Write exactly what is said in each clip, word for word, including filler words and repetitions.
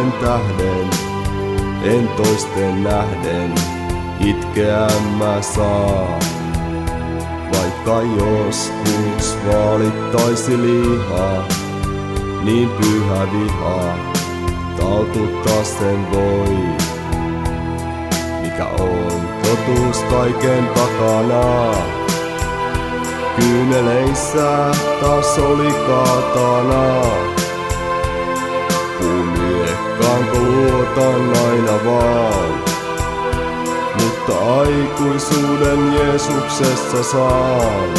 oman tähden, en toisten nähden, itkeä mä saan. Vaikka joskus valittaisi lihaa, niin pyhä viha taltuttaa sen voi. Mikä on totuus kaiken takana? Kyyneleissä taas oli kaatana. Puumiekkaanko luotan aina vaan, mutta aikuisuuden Jeesuksessa saan.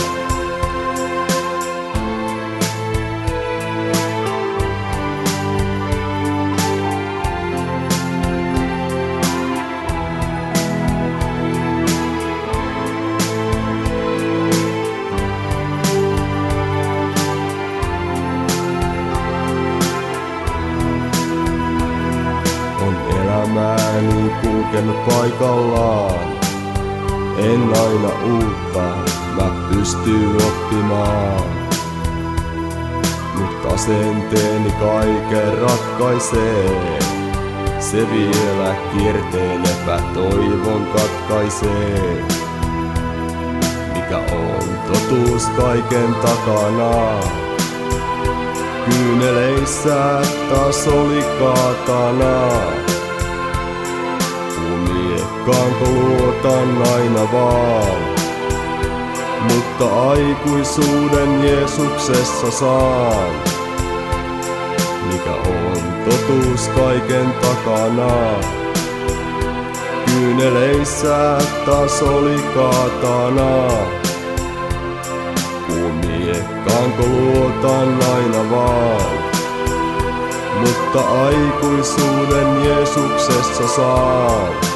Elämäni kulkenut paikallaan, en aina uutta mä pysty oppimaan. Mut asenteeni kaiken ratkaisee, se vielä kierteen epätoivon katkaisee. Mikä on totuus kaiken takana? Kyyneleissä taas oli kaatana. Puumiekkaanko luotan aina vaan, mutta aikuisuuden Jeesuksessa saan. Mikä on totuus kaiken takana? Kyyneleissä taas oli kaatana. Puumiekkaanko luotan aina vaan, mutta aikuisuuden Jeesuksessa saan.